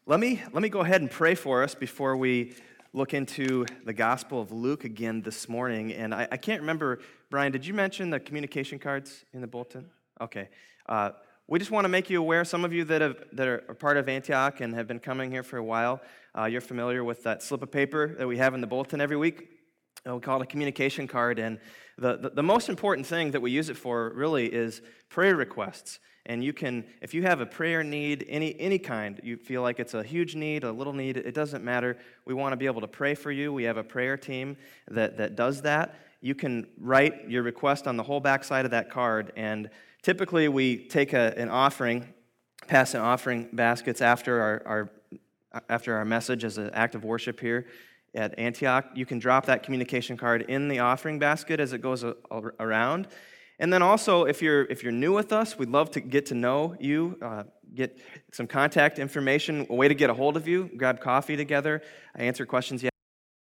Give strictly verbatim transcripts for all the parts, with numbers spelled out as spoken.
Let me let me go ahead and pray for us before we look into the Gospel of Luke again this morning. And I, I can't remember, Brian, did you mention the communication cards in the bulletin? Okay. Uh, we just want to make you aware, some of you that have that are part of Antioch and have been coming here for a while, uh, you're familiar with that slip of paper that we have in the bulletin every week. Uh, we call it a communication card. And the, the, the most important thing that we use it for really is prayer requests. And you can, if you have a prayer need, any any kind, you feel like it's a huge need, a little need, it doesn't matter. We want to be able to pray for you. We have a prayer team that, that does that. You can write your request on the whole back side of that card, and typically we take a, an offering, pass an offering baskets after our, our after our message as an act of worship here at Antioch. You can drop that communication card in the offering basket as it goes a, a, around. And then also, if you're if you're new with us, we'd love to get to know you, uh, get some contact information, a way to get a hold of you, grab coffee together, answer questions you have.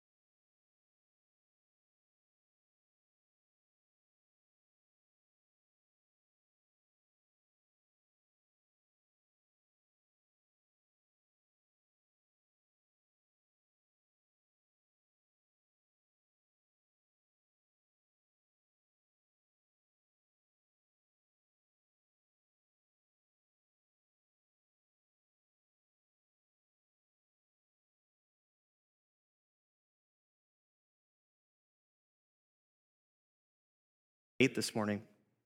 Eight this morning.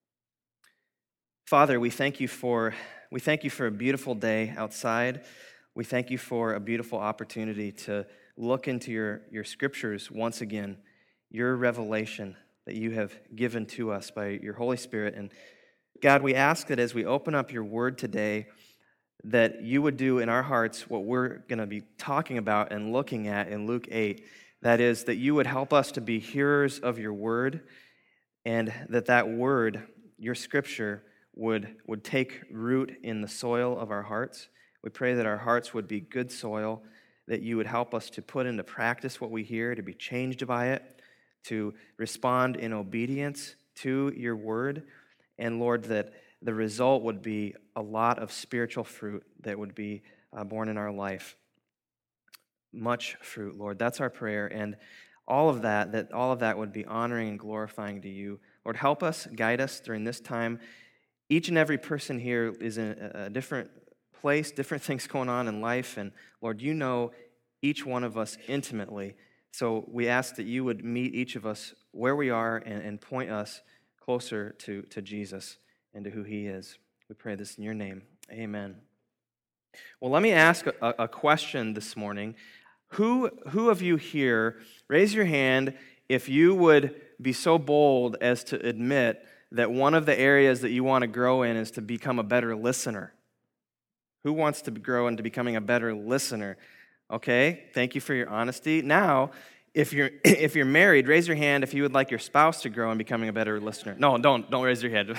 Father, we thank you for we thank you for a beautiful day outside. We thank you for a beautiful opportunity to look into your, your scriptures once again, your revelation that you have given to us by your Holy Spirit. And God, we ask that as we open up your word today, that you would do in our hearts what we're going to be talking about and looking at in Luke eight. That is, that you would help us to be hearers of your word, and that that word, your scripture, would, would take root in the soil of our hearts. We pray that our hearts would be good soil, that you would help us to put into practice what we hear, to be changed by it, to respond in obedience to your word. And Lord, that the result would be a lot of spiritual fruit that would be uh, born in our life. Much fruit, Lord. That's our prayer. And all of that, that all of that would be honoring and glorifying to you. Lord, help us, guide us during this time. Each and every person here is in a different place, different things going on in life, and Lord, you know each one of us intimately. So we ask that you would meet each of us where we are and, and point us closer to, to Jesus and to who he is. We pray this in your name. Amen. Well, let me ask a, a question this morning. Who, who of you here, raise your hand if you would be so bold as to admit that one of the areas that you want to grow in is to become a better listener? Who wants to grow into becoming a better listener? Okay, thank you for your honesty. Now, if you're if you're married, raise your hand if you would like your spouse to grow in becoming a better listener. No, don't, don't raise your hand.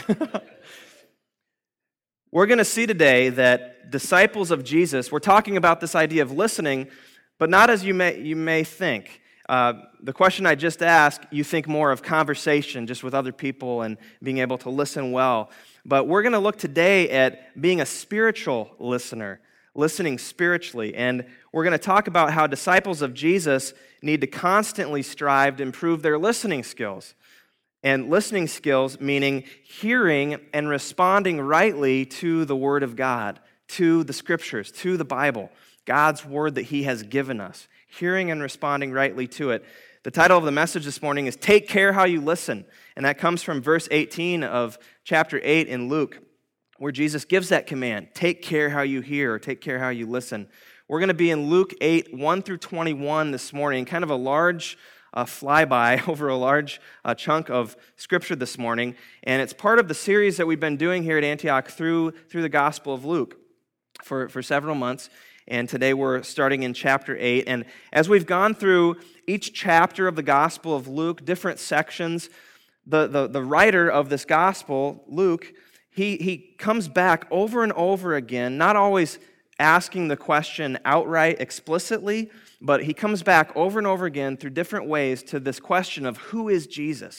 We're going to see today that disciples of Jesus, we're talking about this idea of listening, but not as you may you may think. Uh, the question I just asked, you think more of conversation just with other people and being able to listen well. But we're going to look today at being a spiritual listener, listening spiritually. And we're going to talk about how disciples of Jesus need to constantly strive to improve their listening skills. And listening skills meaning hearing and responding rightly to the Word of God, to the Scriptures, to the Bible, God's Word that He has given us, hearing and responding rightly to it. The title of the message this morning is Take Care How You Listen, and that comes from verse eighteen of chapter eight in Luke, where Jesus gives that command, take care how you hear, or take care how you listen. We're going to be in Luke eight, one through twenty-one this morning, kind of a large uh, flyby over a large uh, chunk of Scripture this morning, and it's part of the series that we've been doing here at Antioch through, through the Gospel of Luke for, for several months. And today we're starting in chapter eight. And as we've gone through each chapter of the Gospel of Luke, different sections, the, the, the writer of this Gospel, Luke, he, he comes back over and over again, not always asking the question outright, explicitly, but he comes back over and over again through different ways to this question of who is Jesus?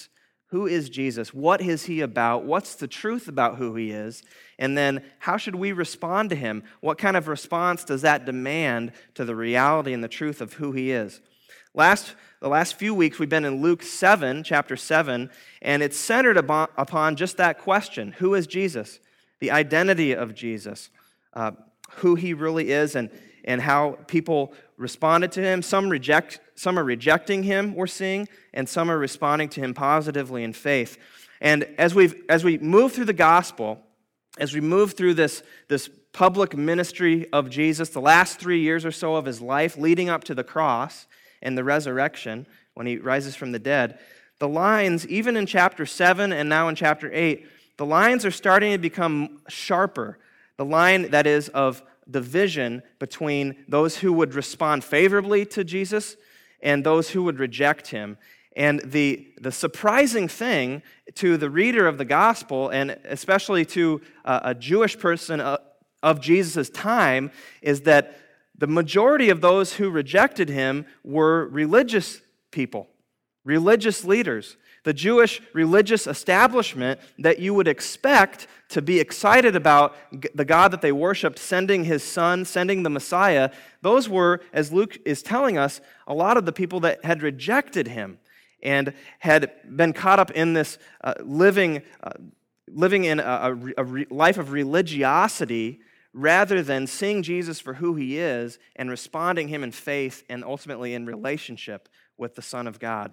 Who is Jesus? What is he about? What's the truth about who he is? And then how should we respond to him? What kind of response does that demand to the reality and the truth of who he is? Last, the last few weeks, we've been in Luke seven, chapter seven, and it's centered upon, upon just that question. Who is Jesus? The identity of Jesus, uh, who he really is, and, and how people responded to him. Some reject, some are rejecting him, we're seeing, and some are responding to him positively in faith. And as we've as we move through the gospel, as we move through this, this public ministry of Jesus, the last three years or so of his life, leading up to the cross and the resurrection, when he rises from the dead, the lines, even in chapter seven and now in chapter eight, the lines are starting to become sharper. The line, that is, of division between those who would respond favorably to Jesus and those who would reject him. And the, the surprising thing to the reader of the gospel, and especially to a, a Jewish person of, of Jesus' time, is that the majority of those who rejected him were religious people, religious leaders. The Jewish religious establishment that you would expect to be excited about the God that they worshiped, sending his son, sending the Messiah, those were, as Luke is telling us, a lot of the people that had rejected him and had been caught up in this uh, living, uh, living in a, a, a life of religiosity rather than seeing Jesus for who he is and responding him in faith and ultimately in relationship with the Son of God.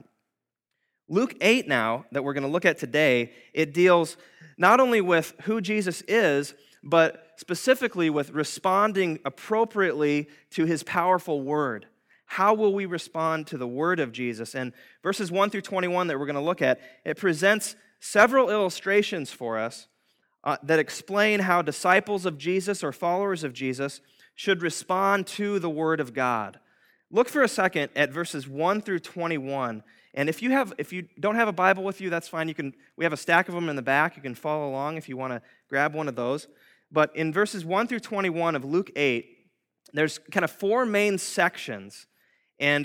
Luke eight now, that we're going to look at today, it deals not only with who Jesus is, but specifically with responding appropriately to his powerful word. How will we respond to the word of Jesus? And verses one through twenty-one that we're going to look at, it presents several illustrations for us uh, that explain how disciples of Jesus or followers of Jesus should respond to the word of God. Look for a second at verses one through twenty-one. And if you have, if you don't have a Bible with you, that's fine. You can. We have a stack of them in the back. You can follow along if you want to grab one of those. But in verses one through twenty-one of Luke eight, there's kind of four main sections. And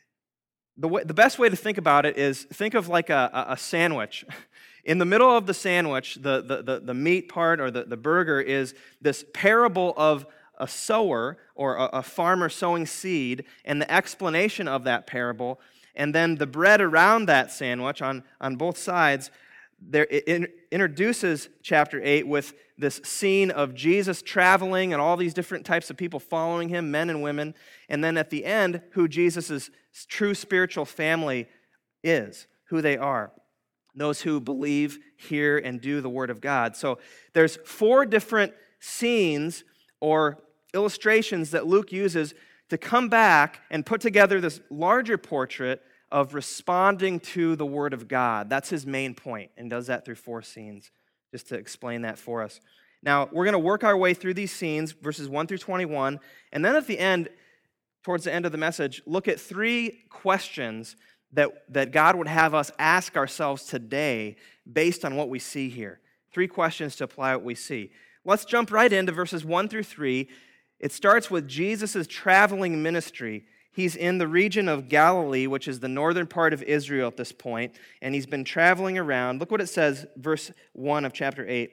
the way, the best way to think about it is think of like a, a sandwich. In the middle of the sandwich, the, the, the, the meat part or the, the burger is this parable of a sower or a, a farmer sowing seed and the explanation of that parable. And then the bread around that sandwich on, on both sides, there, it in, introduces chapter eight with this scene of Jesus traveling and all these different types of people following him, men and women. And then at the end, who Jesus' true spiritual family is, who they are. Those who believe, hear, and do the word of God. So there's four different scenes or illustrations that Luke uses to come back and put together this larger portrait of responding to the Word of God. That's his main point, and does that through four scenes, just to explain that for us. Now, we're going to work our way through these scenes, verses one through twenty-one, and then at the end, towards the end of the message, look at three questions that, that God would have us ask ourselves today based on what we see here. Three questions to apply what we see. Let's jump right into verses one through three. It starts with Jesus' traveling ministry. He's in the region of Galilee, which is the northern part of Israel at this point, and he's been traveling around. Look what it says, verse one of chapter eight.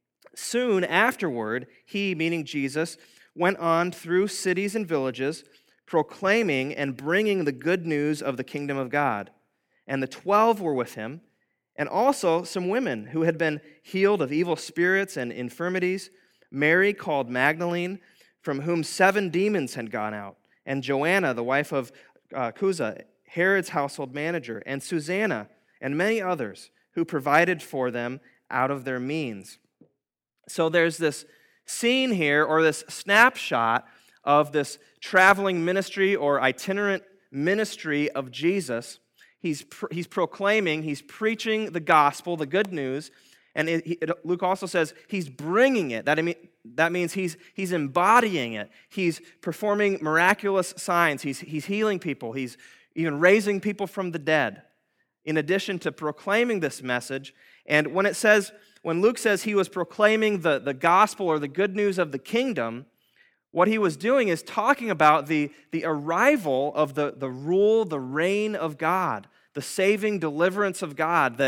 Soon afterward, he, meaning Jesus, went on through cities and villages, proclaiming and bringing the good news of the kingdom of God. And the twelve were with him, and also some women who had been healed of evil spirits and infirmities, Mary called Magdalene, from whom seven demons had gone out, and Joanna, the wife of uh, Chuza, Herod's household manager, and Susanna, and many others who provided for them out of their means. So there's this scene here, or this snapshot of this traveling ministry or itinerant ministry of Jesus. He's, pr- he's proclaiming, he's preaching the gospel, the good news, and it, it, Luke also says he's bringing it. That, I mean, that means he's, he's embodying it. He's performing miraculous signs. He's, he's healing people. He's even raising people from the dead, in addition to proclaiming this message. And when it says, when Luke says he was proclaiming the, the gospel or the good news of the kingdom, what he was doing is talking about the, the arrival of the, the rule, the reign of God, the saving deliverance of God that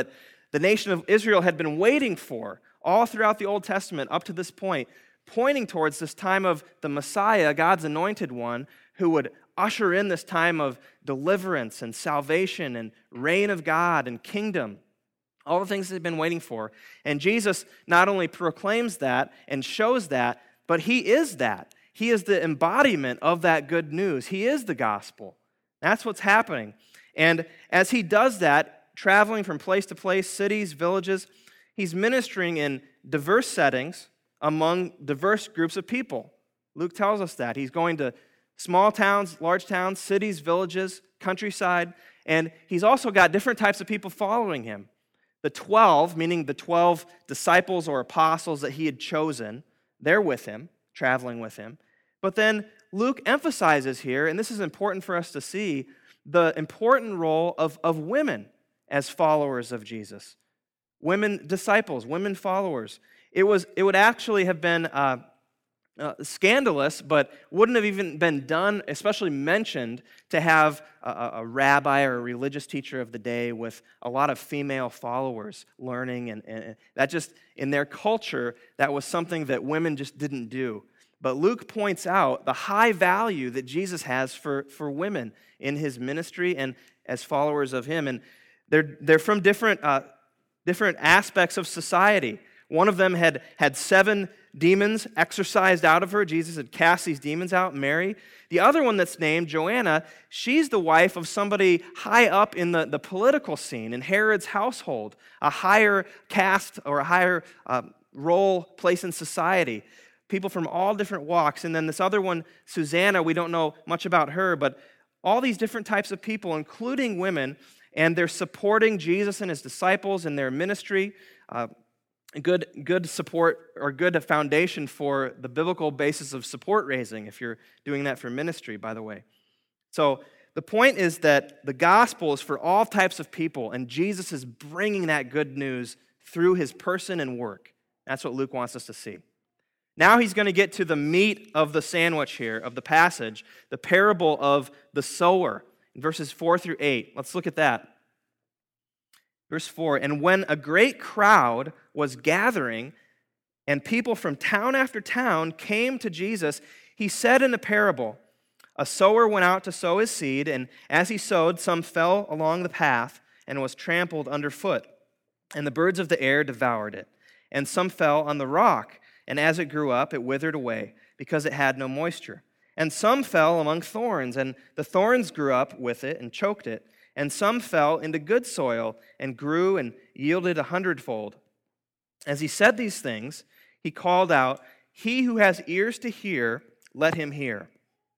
the nation of Israel had been waiting for all throughout the Old Testament up to this point, pointing towards this time of the Messiah, God's anointed one, who would usher in this time of deliverance and salvation and reign of God and kingdom. All the things they've been waiting for. And Jesus not only proclaims that and shows that, but he is that. He is the embodiment of that good news. He is the gospel. That's what's happening. And as he does that, traveling from place to place, cities, villages, he's ministering in diverse settings among diverse groups of people. Luke tells us that. He's going to small towns, large towns, cities, villages, countryside, and he's also got different types of people following him. The twelve, meaning the twelve disciples or apostles that he had chosen, they're with him, traveling with him. But then Luke emphasizes here, and this is important for us to see, the important role of, of women as followers of Jesus. Women disciples, women followers. It was it would actually have been uh, uh, scandalous, but wouldn't have even been done, especially mentioned, to have a, a rabbi or a religious teacher of the day with a lot of female followers learning, and, and that just, in their culture, that was something that women just didn't do. But Luke points out the high value that Jesus has for, for women in his ministry and as followers of him. And they're, they're from different, uh, different aspects of society. One of them had, had seven demons exorcised out of her. Jesus had cast these demons out, Mary. The other one that's named, Joanna, she's the wife of somebody high up in the, the political scene, in Herod's household, a higher caste or a higher uh, role, place in society. People from all different walks. And then this other one, Susanna, we don't know much about her, but all these different types of people, including women, and they're supporting Jesus and his disciples in their ministry. Uh, good, good support, or good foundation for the biblical basis of support raising, if you're doing that for ministry, by the way. So the point is that the gospel is for all types of people, and Jesus is bringing that good news through his person and work. That's what Luke wants us to see. Now he's going to get to the meat of the sandwich here, of the passage, the parable of the sower, in verses four through eight. Let's look at that. Verse four, and when a great crowd was gathering, and people from town after town came to Jesus, he said in a parable, a sower went out to sow his seed, and as he sowed, some fell along the path and was trampled underfoot, and the birds of the air devoured it. And some fell on the rock, and as it grew up, it withered away, because it had no moisture. And some fell among thorns, and the thorns grew up with it and choked it. And some fell into good soil, and grew and yielded a hundredfold. As he said these things, he called out, he who has ears to hear, let him hear.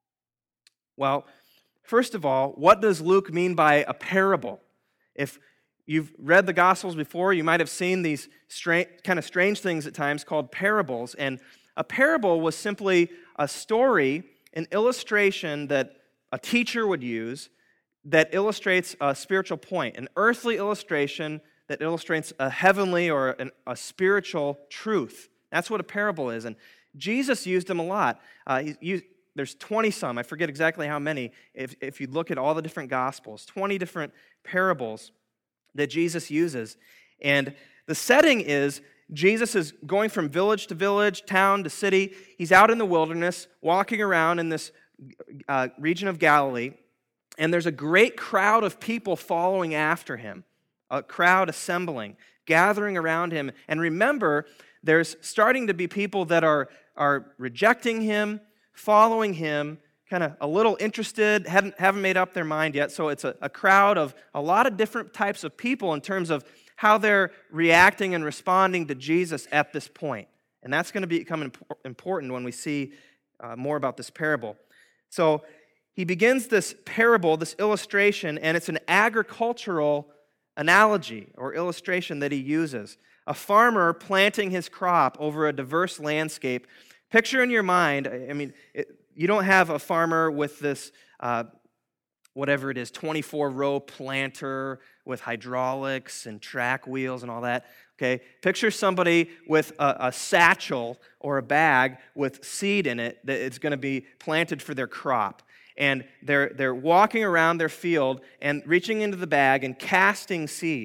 Well, first of all, what does Luke mean by a parable? If you've read the Gospels before, you might have seen these strange, kind of strange things at times called parables. And a parable was simply a story, an illustration that a teacher would use that illustrates a spiritual point, an earthly illustration that illustrates a heavenly or an, a spiritual truth. That's what a parable is. And Jesus used them a lot. Uh, he used, there's twenty some, I forget exactly how many, if, if you look at all the different Gospels, twenty different parables that Jesus uses. And the setting is Jesus is going from village to village, town to city. He's out in the wilderness, walking around in this uh, region of Galilee, and there's a great crowd of people following after him, a crowd assembling, gathering around him. And remember, there's starting to be people that are, are rejecting him, following him, kind of a little interested, haven't, haven't made up their mind yet. So it's a, a crowd of a lot of different types of people in terms of how they're reacting and responding to Jesus at this point. And that's going to become important when we see uh, more about this parable. So he begins this parable, this illustration, and it's an agricultural analogy or illustration that he uses. A farmer planting his crop over a diverse landscape. Picture in your mind, I mean, it, you don't have a farmer with this, uh, whatever it is, twenty-four row planter with hydraulics and track wheels and all that. Okay, picture somebody with a, a satchel or a bag with seed in it that it's going to be planted for their crop. And they're, they're walking around their field and reaching into the bag and casting seed,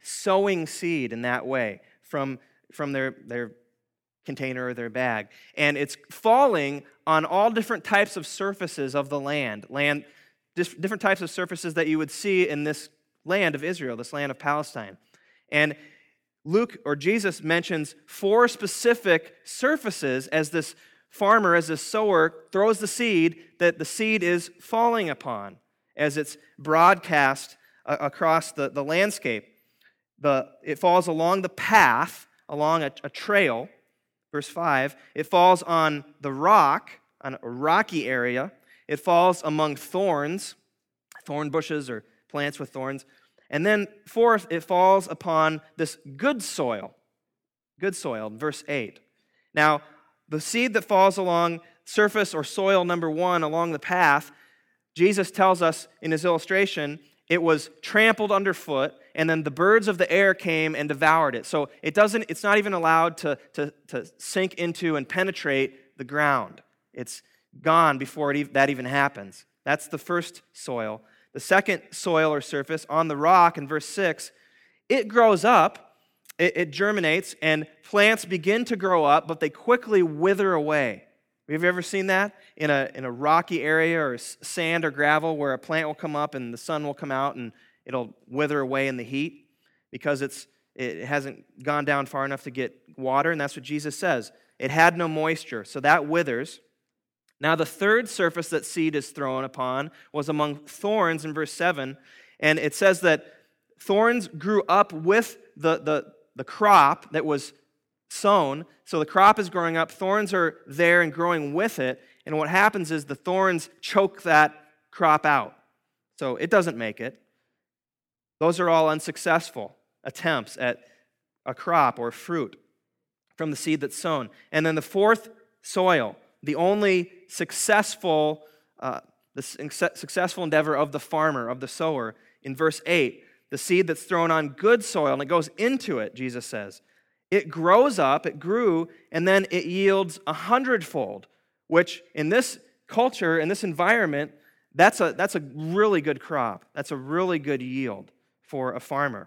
sowing seed in that way from, from their, their container or their bag. And it's falling on all different types of surfaces of the land, land different types of surfaces that you would see in this land of Israel, this land of Palestine. And Luke, or Jesus, mentions four specific surfaces as this farmer, as this sower, throws the seed that the seed is falling upon as it's broadcast uh, across the, the landscape. The, it falls along the path, along a, a trail, verse five. It falls on the rock, on a rocky area. It falls among thorns, thorn bushes or plants with thorns. And then fourth, it falls upon this good soil, good soil, verse eight. Now, the seed that falls along surface or soil number one along the path, Jesus tells us in his illustration, it was trampled underfoot, and then the birds of the air came and devoured it. So it doesn't, it's not even allowed to, to, to sink into and penetrate the ground. It's gone before it, that even happens. That's the first soil. The second soil or surface on the rock in verse six, it grows up, it, it germinates, and plants begin to grow up, but they quickly wither away. Have you ever seen that? In a, in a rocky area or sand or gravel where a plant will come up and the sun will come out and it'll wither away in the heat because it's it hasn't gone down far enough to get water, and that's what Jesus says. It had no moisture, so that withers. Now the third surface that seed is thrown upon was among thorns in verse seven, and it says that thorns grew up with the, the, the crop that was sown. So the crop is growing up, thorns are there and growing with it, and what happens is the thorns choke that crop out. So it doesn't make it. Those are all unsuccessful attempts at a crop or fruit from the seed that's sown. And then the fourth soil, the only successful, uh, the successful endeavor of the farmer, of the sower, in verse eight, the seed that's thrown on good soil, and it goes into it, Jesus says. It grows up, it grew, and then it yields a hundredfold, which in this culture, in this environment, that's a, that's a really good crop. That's a really good yield for a farmer.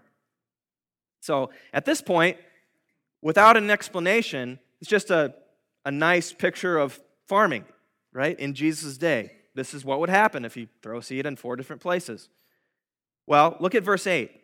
So at this point, without an explanation, it's just a, a nice picture of farming, right? In Jesus' day, this is what would happen if you throw seed in four different places. Well, look at verse eight.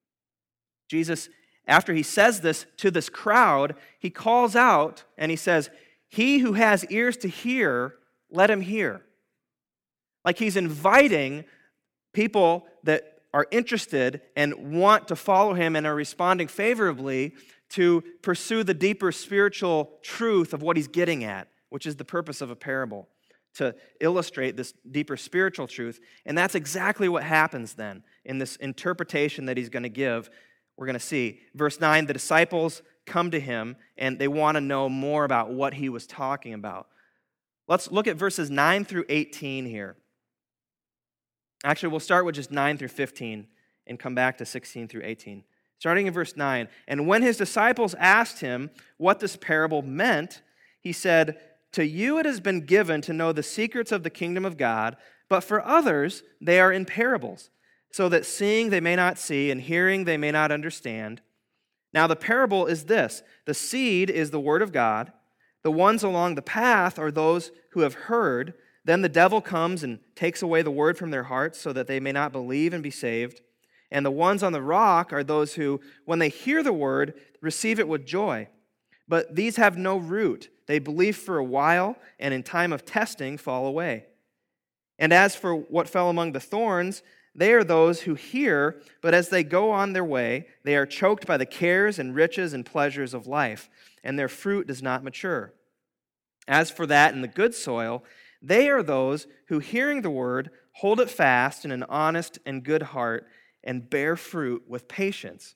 Jesus, after he says this to this crowd, he calls out and he says, "He who has ears to hear, let him hear." Like he's inviting people that are interested and want to follow him and are responding favorably to pursue the deeper spiritual truth of what he's getting at, which is the purpose of a parable, to illustrate this deeper spiritual truth. And that's exactly what happens then in this interpretation that he's going to give. We're going to see. Verse nine, the disciples come to him and they want to know more about what he was talking about. Let's look at verses nine through eighteen here. Actually, we'll start with just nine through fifteen and come back to sixteen through eighteen. Starting in verse nine, and when his disciples asked him what this parable meant, he said, "To you it has been given to know the secrets of the kingdom of God, but for others they are in parables, so that seeing they may not see, and hearing they may not understand. Now the parable is this: the seed is the word of God. The ones along the path are those who have heard. Then the devil comes and takes away the word from their hearts, so that they may not believe and be saved. And the ones on the rock are those who, when they hear the word, receive it with joy. But these have no root. They believe for a while, and in time of testing fall away. And as for what fell among the thorns, they are those who hear, but as they go on their way, they are choked by the cares and riches and pleasures of life, and their fruit does not mature. As for that in the good soil, they are those who, hearing the word, hold it fast in an honest and good heart, and bear fruit with patience."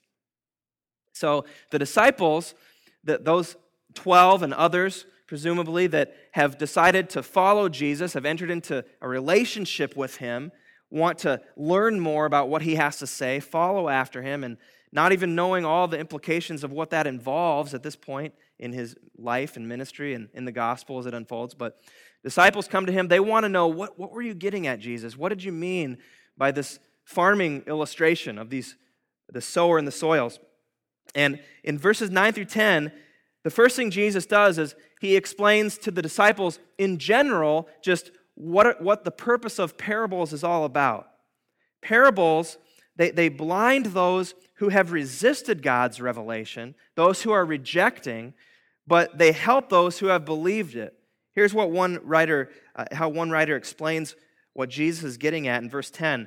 So the disciples, that those twelve and others, presumably, that have decided to follow Jesus, have entered into a relationship with him, want to learn more about what he has to say, follow after him, and not even knowing all the implications of what that involves at this point in his life and ministry and in the gospel as it unfolds. But disciples come to him. They want to know, what, what were you getting at, Jesus? What did you mean by this farming illustration of these the sower and the soils. And in verses nine through ten, the first thing Jesus does is he explains to the disciples in general just what, what the purpose of parables is all about. Parables, they, they blind those who have resisted God's revelation, those who are rejecting, but they help those who have believed it. Here's what one writer, uh, how one writer explains what Jesus is getting at in verse ten.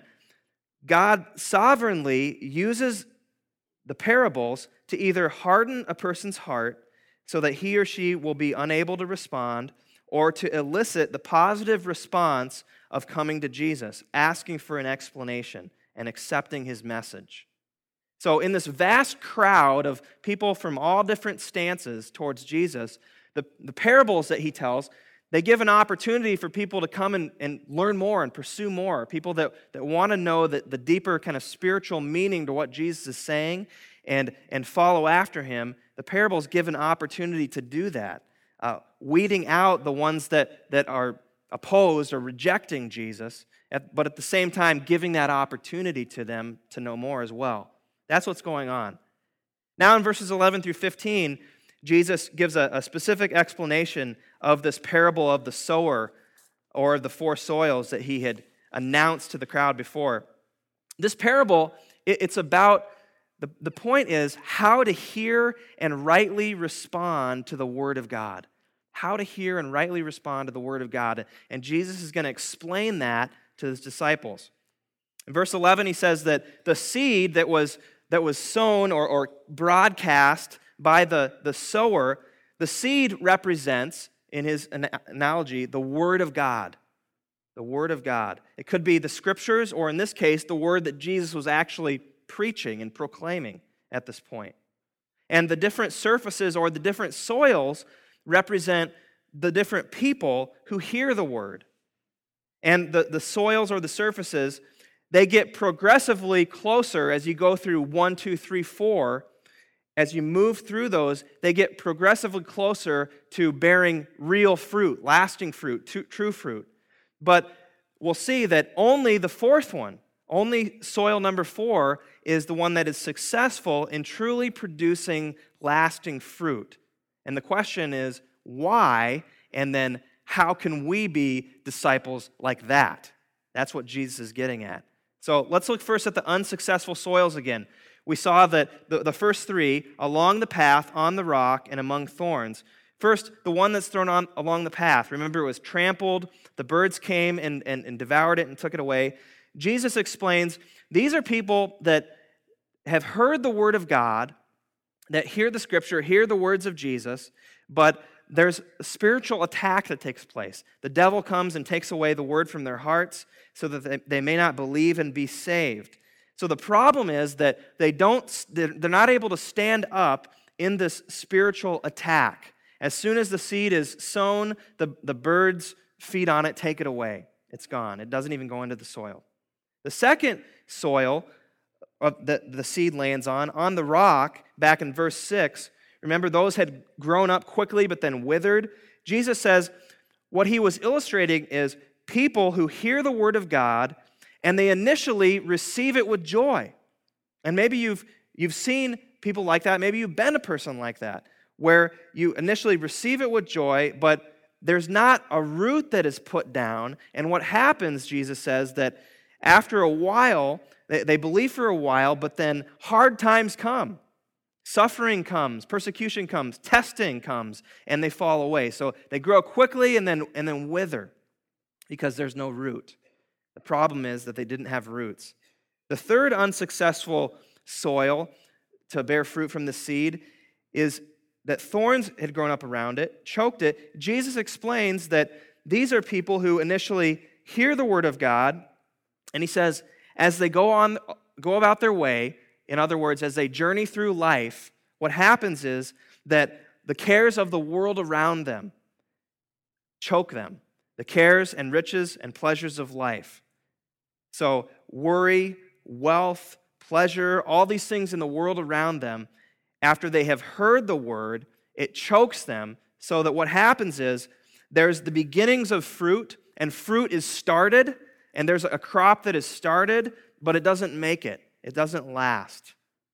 God sovereignly uses the parables to either harden a person's heart so that he or she will be unable to respond, or to elicit the positive response of coming to Jesus, asking for an explanation and accepting his message. So in this vast crowd of people from all different stances towards Jesus, the, the parables that he tells, they give an opportunity for people to come and, and learn more and pursue more, people that, that want to know the, the deeper kind of spiritual meaning to what Jesus is saying and, and follow after him. The parables give an opportunity to do that, uh, weeding out the ones that, that are opposed or rejecting Jesus, at, but at the same time giving that opportunity to them to know more as well. That's what's going on. Now in verses eleven through fifteen, Jesus gives a, a specific explanation of this parable of the sower or the four soils that he had announced to the crowd before. This parable, it, it's about, the, the point is how to hear and rightly respond to the Word of God. How to hear and rightly respond to the Word of God. And Jesus is going to explain that to his disciples. In verse eleven, he says that the seed that was, that was sown or, or broadcast by the, the sower, the seed represents, in his analogy, the Word of God. The Word of God. It could be the Scriptures, or in this case, the Word that Jesus was actually preaching and proclaiming at this point. And the different surfaces or the different soils represent the different people who hear the Word. And the, the soils or the surfaces, they get progressively closer as you go through one, two, three, four. As you move through those, they get progressively closer to bearing real fruit, lasting fruit, true fruit. But we'll see that only the fourth one, only soil number four, is the one that is successful in truly producing lasting fruit. And the question is, why? And then, how can we be disciples like that? That's what Jesus is getting at. So let's look first at the unsuccessful soils again. We saw that the, the first three, along the path, on the rock, and among thorns. First, the one that's thrown on along the path. Remember, it was trampled. The birds came and, and, and devoured it and took it away. Jesus explains, these are people that have heard the word of God, that hear the Scripture, hear the words of Jesus, but there's a spiritual attack that takes place. The devil comes and takes away the word from their hearts so that they, they may not believe and be saved. So the problem is that they don't, they're not able to stand up in this spiritual attack. As soon as the seed is sown, the, the birds feed on it, take it away. It's gone. It doesn't even go into the soil. The second soil that the seed lands on, on the rock, back in verse six, remember those had grown up quickly but then withered. Jesus says what he was illustrating is people who hear the word of God and they initially receive it with joy. And maybe you've, you've seen people like that. Maybe you've been a person like that, where you initially receive it with joy, but there's not a root that is put down. And what happens, Jesus says, that after a while, they, they believe for a while, but then hard times come. Suffering comes, persecution comes, testing comes, and they fall away. So they grow quickly and then, and then wither because there's no root. The problem is that they didn't have roots. The third unsuccessful soil to bear fruit from the seed is that thorns had grown up around it, choked it. Jesus explains that these are people who initially hear the word of God, and he says, as they go on, go about their way, in other words, as they journey through life, what happens is that the cares of the world around them choke them. The cares and riches and pleasures of life. So worry, wealth, pleasure, all these things in the world around them, after they have heard the word, it chokes them so that what happens is there's the beginnings of fruit, and fruit is started, and there's a crop that is started, but it doesn't make it. It doesn't last.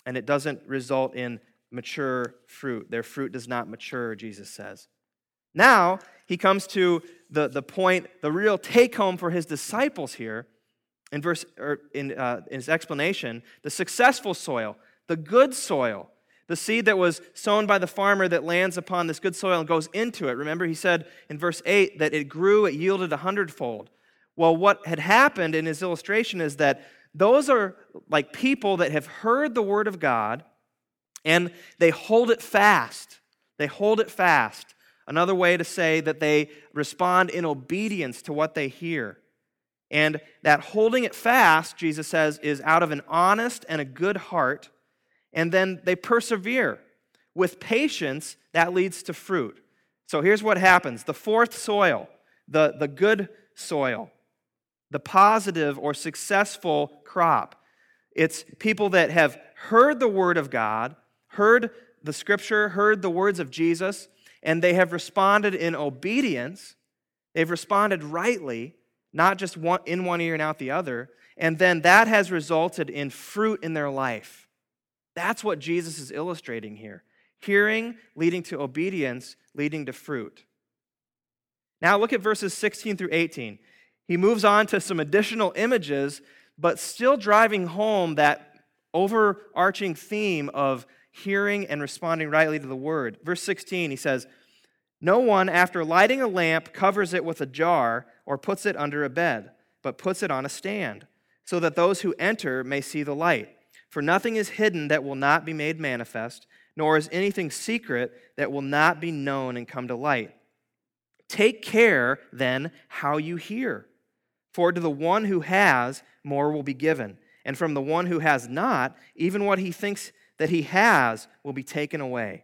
and it doesn't result in mature fruit. Their fruit does not mature, Jesus says. Now, he comes to the, the point, the real take-home for his disciples here, in verse or in, uh, in his explanation, the successful soil, the good soil, the seed that was sown by the farmer that lands upon this good soil and goes into it. Remember, he said in verse eight that it grew, it yielded a hundredfold. Well, what had happened in his illustration is that those are like people that have heard the word of God and they hold it fast. They hold it fast. Another way to say that they respond in obedience to what they hear. And that holding it fast, Jesus says, is out of an honest and a good heart. And then they persevere. With patience, that leads to fruit. So here's what happens. The fourth soil, the, the good soil, the positive or successful crop. It's people that have heard the word of God, heard the scripture, heard the words of Jesus, and they have responded in obedience. They've responded rightly, not just one, in one ear and out the other, and then that has resulted in fruit in their life. That's what Jesus is illustrating here. Hearing leading to obedience, leading to fruit. Now look at verses sixteen through eighteen. He moves on to some additional images, but still driving home that overarching theme of hearing and responding rightly to the word. Verse sixteen, he says, "No one, after lighting a lamp, covers it with a jar or puts it under a bed, but puts it on a stand, so that those who enter may see the light. For nothing is hidden that will not be made manifest, nor is anything secret that will not be known and come to light. Take care, then, how you hear. For to the one who has, more will be given, and from the one who has not, even what he thinks that he has will be taken away."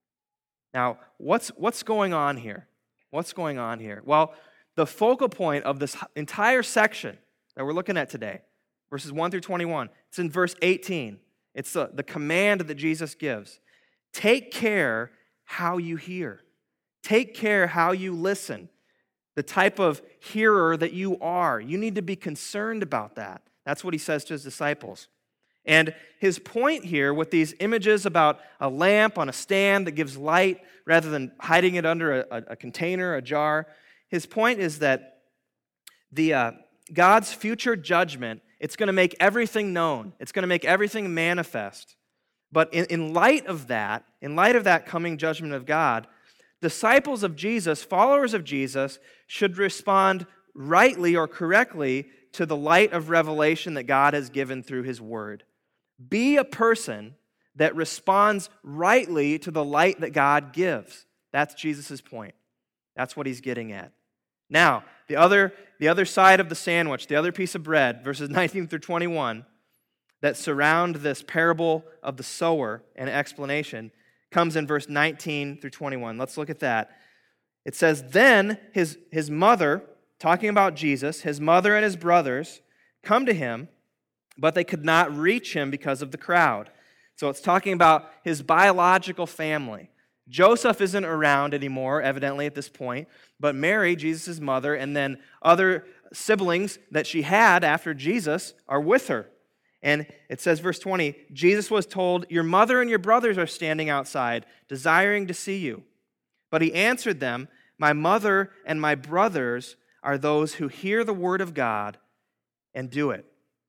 Now, what's, what's going on here? What's going on here? Well, the focal point of this entire section that we're looking at today, verses one through twenty-one, it's in verse eighteen. It's the, the command that Jesus gives. Take care how you hear. Take care how you listen. The type of hearer that you are. You need to be concerned about that. That's what he says to his disciples. And his point here with these images about a lamp on a stand that gives light rather than hiding it under a, a container, a jar, his point is that the uh, God's future judgment, it's going to make everything known. It's going to make everything manifest. But in, in light of that, in light of that coming judgment of God, disciples of Jesus, followers of Jesus, should respond rightly or correctly to the light of revelation that God has given through his word. Be a person that responds rightly to the light that God gives. That's Jesus' point. That's what he's getting at. Now, the other, the other side of the sandwich, the other piece of bread, verses nineteen through twenty-one, that surround this parable of the sower and explanation, comes in verse nineteen through twenty-one. Let's look at that. It says, "Then his, his mother," talking about Jesus, "his mother and his brothers come to him, but they could not reach him because of the crowd." So it's talking about his biological family. Joseph isn't around anymore, evidently, at this point, but Mary, Jesus' mother, and then other siblings that she had after Jesus are with her. And it says, verse twenty, Jesus was told, "Your mother and your brothers are standing outside, desiring to see you." But he answered them, "My mother and my brothers are those who hear the word of God and do it."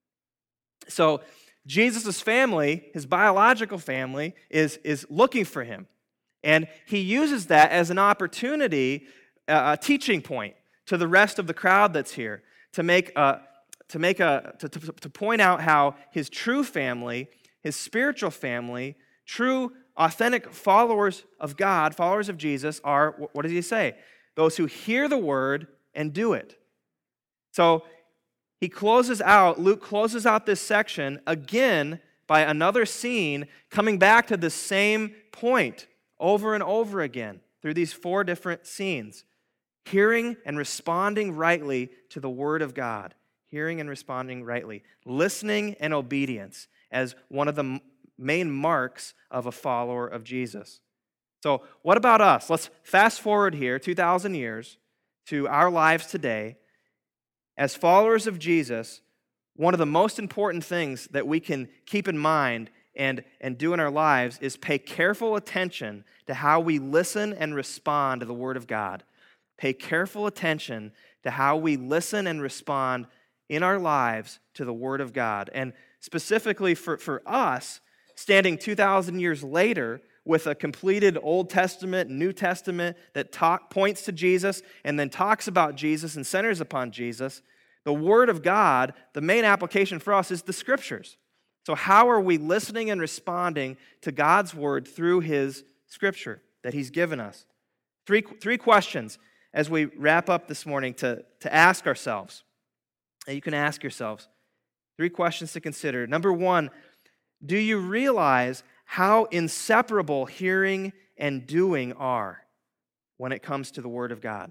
So Jesus' family, his biological family, is, is looking for him. And he uses that as an opportunity, a teaching point to the rest of the crowd that's here, to make a, to make a to, to, to point out how his true family, his spiritual family, true authentic followers of God, followers of Jesus, are, what does he say? Those who hear the word and do it. So he closes out, Luke closes out this section again by another scene coming back to the same point over and over again through these four different scenes. Hearing and responding rightly to the word of God. Hearing and responding rightly. Listening and obedience as one of the main marks of a follower of Jesus. So what about us? Let's fast forward here two thousand years to our lives today. As followers of Jesus, one of the most important things that we can keep in mind and, and do in our lives is pay careful attention to how we listen and respond to the Word of God. Pay careful attention to how we listen and respond in our lives to the Word of God. And specifically for, for us, standing two thousand years later with a completed Old Testament, New Testament that talk, points to Jesus and then talks about Jesus and centers upon Jesus, the Word of God, the main application for us is the Scriptures. So how are we listening and responding to God's Word through His Scripture that He's given us? Three, three questions as we wrap up this morning to, to ask ourselves. And you can ask yourselves. Three questions to consider. Number one, do you realize how inseparable hearing and doing are when it comes to the Word of God?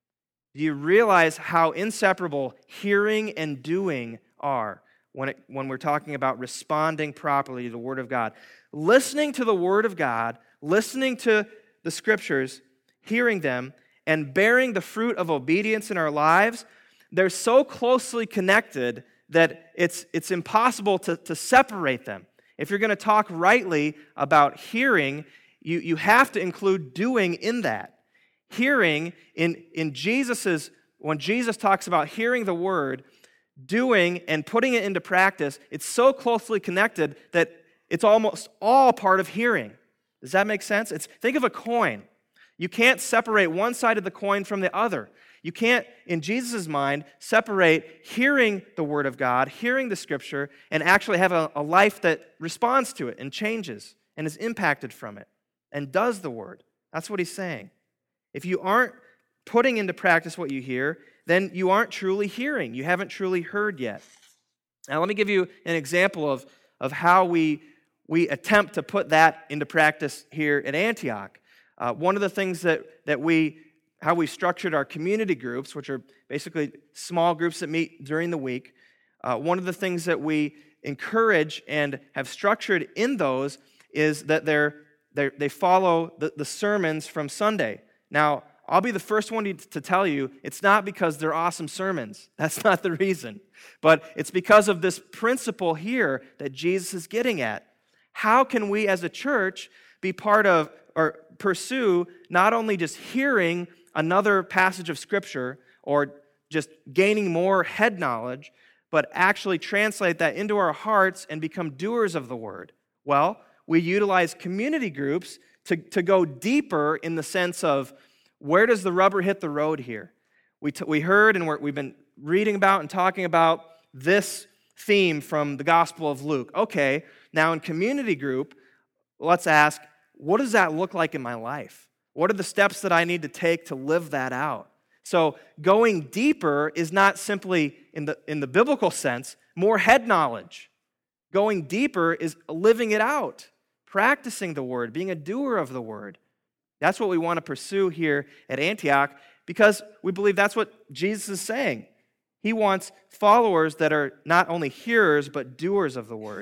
Do you realize how inseparable hearing and doing are when, it, when we're talking about responding properly to the Word of God? Listening to the Word of God, listening to the Scriptures, hearing them, and bearing the fruit of obedience in our lives, they're so closely connected that it's, it's impossible to, to separate them. If you're going to talk rightly about hearing, you, you have to include doing in that. Hearing, in, in Jesus's, when Jesus talks about hearing the Word, doing and putting it into practice, it's so closely connected that it's almost all part of hearing. Does that make sense? It's, think of a coin. You can't separate one side of the coin from the other. You can't, in Jesus' mind, separate hearing the Word of God, hearing the Scripture, and actually have a, a life that responds to it and changes and is impacted from it and does the Word. That's what he's saying. If you aren't putting into practice what you hear, then you aren't truly hearing. You haven't truly heard yet. Now, let me give you an example of, of how we, we attempt to put that into practice here at Antioch. Uh, one of the things that, that we, how we structured our community groups, which are basically small groups that meet during the week, uh, one of the things that we encourage and have structured in those is that they're, they're, they follow the, the sermons from Sunday. Now, I'll be the first one to tell you, it's not because they're awesome sermons. That's not the reason. But it's because of this principle here that Jesus is getting at. How can we as a church be part of or pursue not only just hearing another passage of Scripture or just gaining more head knowledge, but actually translate that into our hearts and become doers of the Word? Well, we utilize community groups to, to go deeper in the sense of, where does the rubber hit the road here? We, t- we heard and we're, we've been reading about and talking about this theme from the Gospel of Luke. Okay, now in community group, let's ask, what does that look like in my life? What are the steps that I need to take to live that out? So going deeper is not simply, in the, in the biblical sense, more head knowledge. Going deeper is living it out, practicing the Word, being a doer of the Word. That's what we want to pursue here at Antioch because we believe that's what Jesus is saying. He wants followers that are not only hearers, but doers of the Word.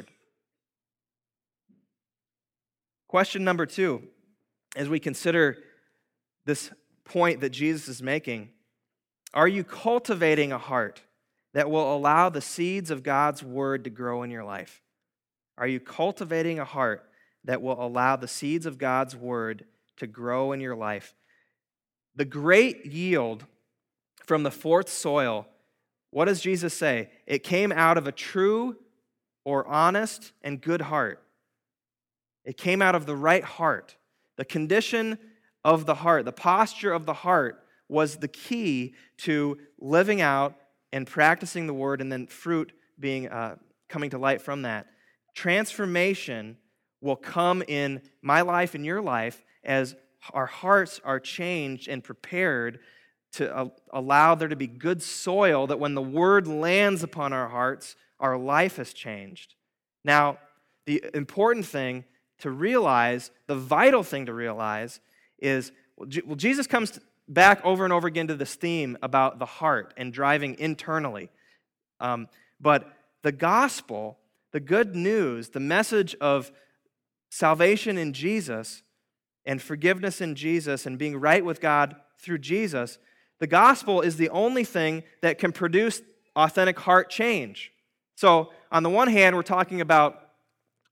Question number two, as we consider this point that Jesus is making, are you cultivating a heart that will allow the seeds of God's Word to grow in your life? Are you cultivating a heart that will allow the seeds of God's Word to grow in your life? The great yield from the fourth soil, what does Jesus say? It came out of a true or honest and good heart. It came out of the right heart. The condition of the heart, the posture of the heart was the key to living out and practicing the Word and then fruit being uh, coming to light from that. Transformation will come in my life and your life as our hearts are changed and prepared to uh, allow there to be good soil that when the Word lands upon our hearts, our life has changed. Now, the important thing to realize, the vital thing to realize is, well, Jesus comes back over and over again to this theme about the heart and driving internally. Um, but the gospel, the good news, the message of salvation in Jesus and forgiveness in Jesus and being right with God through Jesus, the gospel is the only thing that can produce authentic heart change. So on the one hand, we're talking about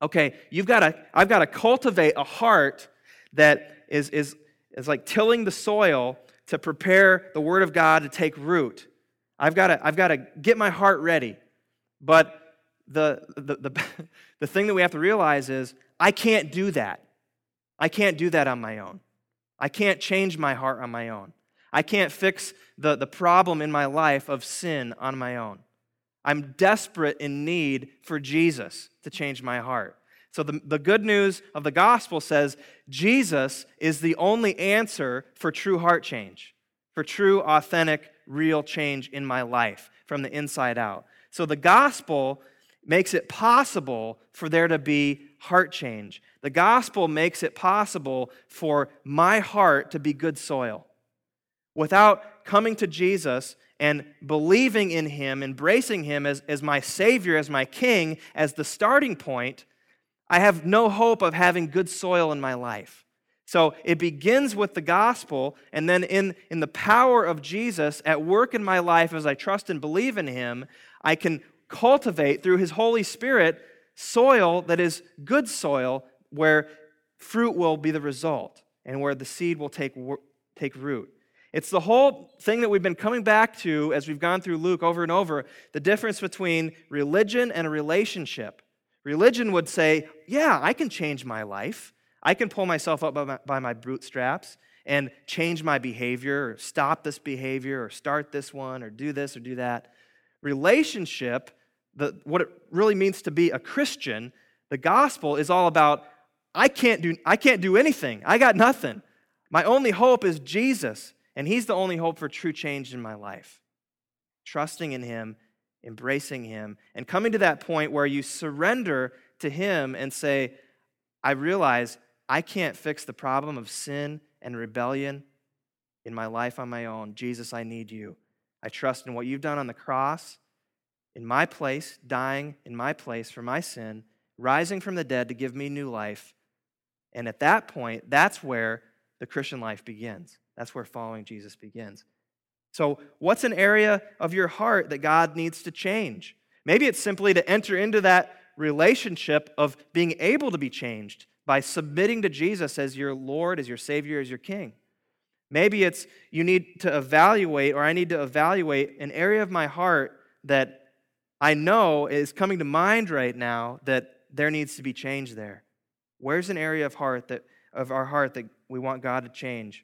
Okay, you've got to, I've got to cultivate a heart that is, is, is like tilling the soil to prepare the Word of God to take root. I've got to, I've got to get my heart ready. But the, the, the, the thing that we have to realize is I can't do that. I can't do that on my own. I can't change my heart on my own. I can't fix the, the problem in my life of sin on my own. I'm desperate in need for Jesus to change my heart. So the, the good news of the gospel says Jesus is the only answer for true heart change, for true, authentic, real change in my life from the inside out. So the gospel makes it possible for there to be heart change. The gospel makes it possible for my heart to be good soil. Without coming to Jesus and believing in Him, embracing Him as, as my Savior, as my King, as the starting point, I have no hope of having good soil in my life. So it begins with the gospel, and then in, in the power of Jesus at work in my life as I trust and believe in Him, I can cultivate through His Holy Spirit soil that is good soil where fruit will be the result and where the seed will take, take root. It's the whole thing that we've been coming back to as we've gone through Luke over and over, the difference between religion and a relationship. Religion would say, yeah, I can change my life. I can pull myself up by my, by my bootstraps and change my behavior or stop this behavior or start this one or do this or do that. Relationship, the, what it really means to be a Christian, the gospel is all about, I can't do, I can't do anything. I got nothing. My only hope is Jesus. And He's the only hope for true change in my life. Trusting in Him, embracing Him, and coming to that point where you surrender to Him and say, I realize I can't fix the problem of sin and rebellion in my life on my own. Jesus, I need You. I trust in what You've done on the cross, in my place, dying in my place for my sin, rising from the dead to give me new life. And at that point, that's where the Christian life begins. That's where following Jesus begins. So what's an area of your heart that God needs to change? Maybe it's simply to enter into that relationship of being able to be changed by submitting to Jesus as your Lord, as your Savior, as your King. Maybe it's you need to evaluate, or I need to evaluate an area of my heart that I know is coming to mind right now that there needs to be change there. Where's an area of heart that of our heart that we want God to change?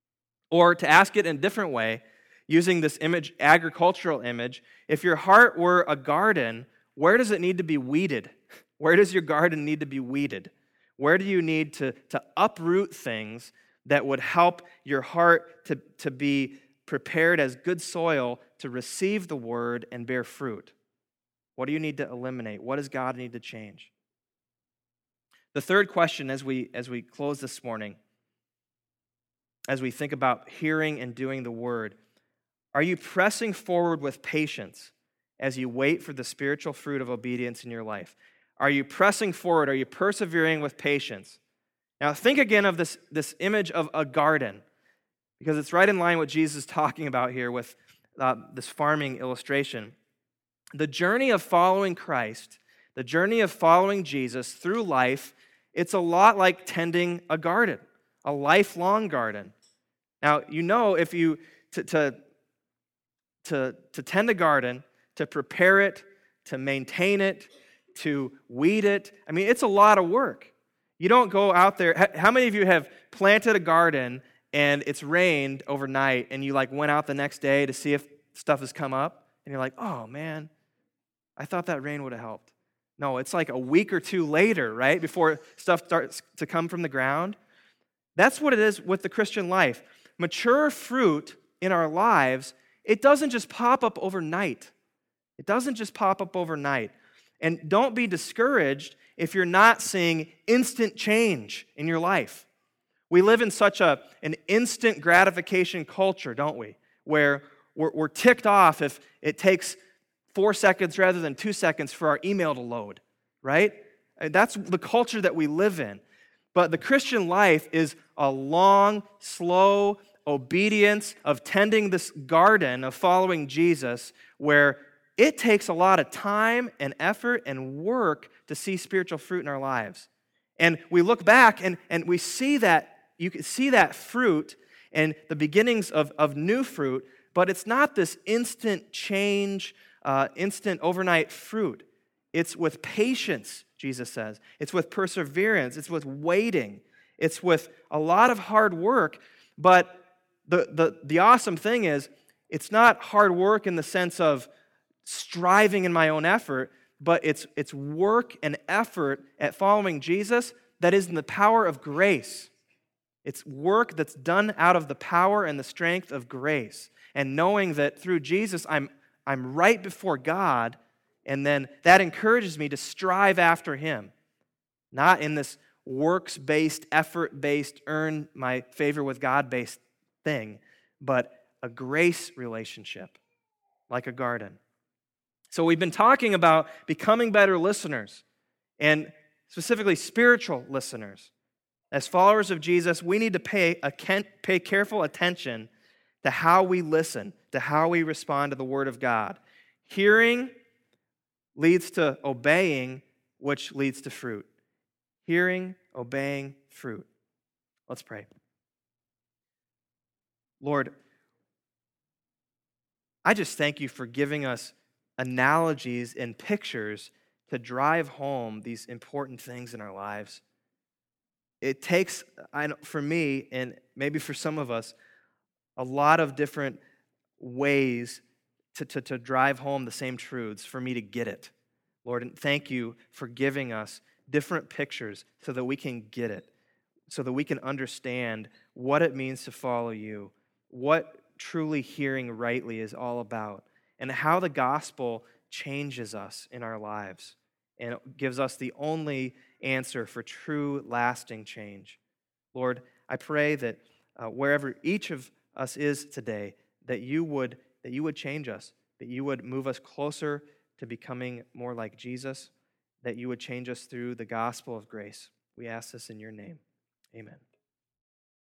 Or to ask it in a different way, using this image, agricultural image, if your heart were a garden, where does it need to be weeded? Where does your garden need to be weeded? Where do you need to, to uproot things that would help your heart to, to be prepared as good soil to receive the word and bear fruit? What do you need to eliminate? What does God need to change? The third question as we, as we close this morning, as we think about hearing and doing the word, are you pressing forward with patience as you wait for the spiritual fruit of obedience in your life? Are you pressing forward? Are you persevering with patience? Now think again of this, this image of a garden, because it's right in line with what Jesus is talking about here with uh, this farming illustration. The journey of following Christ, the journey of following Jesus through life, it's a lot like tending a garden, a lifelong garden. Now, you know, if you, to, to, to, to tend a garden, to prepare it, to maintain it, to weed it, I mean, it's a lot of work. You don't go out there, how many of you have planted a garden and it's rained overnight and you like went out the next day to see if stuff has come up and you're like, oh man, I thought that rain would have helped. No, it's like a week or two later, right, before stuff starts to come from the ground. That's what it is with the Christian life. Mature fruit in our lives, it doesn't just pop up overnight. It doesn't just pop up overnight. And don't be discouraged if you're not seeing instant change in your life. We live in such a, an instant gratification culture, don't we? Where we're, we're ticked off if it takes four seconds rather than two seconds for our email to load, right? And that's the culture that we live in. But the Christian life is a long, slow obedience of tending this garden, of following Jesus, where it takes a lot of time and effort and work to see spiritual fruit in our lives. And we look back and, and we see that, you can see that fruit and the beginnings of, of new fruit, but it's not this instant change, uh, instant overnight fruit. It's with patience, Jesus says. It's with perseverance. It's with waiting. It's with a lot of hard work. But the, the, the awesome thing is, it's not hard work in the sense of striving in my own effort, but it's, it's work and effort at following Jesus that is in the power of grace. It's work that's done out of the power and the strength of grace. And knowing that through Jesus, I'm, I'm right before God, and then that encourages me to strive after Him. Not in this works-based, effort-based, earn my favor with God-based thing, but a grace relationship, like a garden. So we've been talking about becoming better listeners, and specifically spiritual listeners. As followers of Jesus, we need to pay, a, pay careful attention to how we listen, to how we respond to the Word of God. Hearing leads to obeying, which leads to fruit. Hearing, obeying, fruit. Let's pray. Lord, I just thank you for giving us analogies and pictures to drive home these important things in our lives. It takes, I know, for me, and maybe for some of us, a lot of different ways to, to, to drive home the same truths for me to get it. Lord, and thank you for giving us different pictures so that we can get it, so that we can understand what it means to follow you, what truly hearing rightly is all about, and how the gospel changes us in our lives and gives us the only answer for true, lasting change. Lord, I pray that uh, wherever each of us is today, that you would that you would change us, that you would move us closer to becoming more like Jesus, that you would change us through the gospel of grace. We ask this in your name. Amen.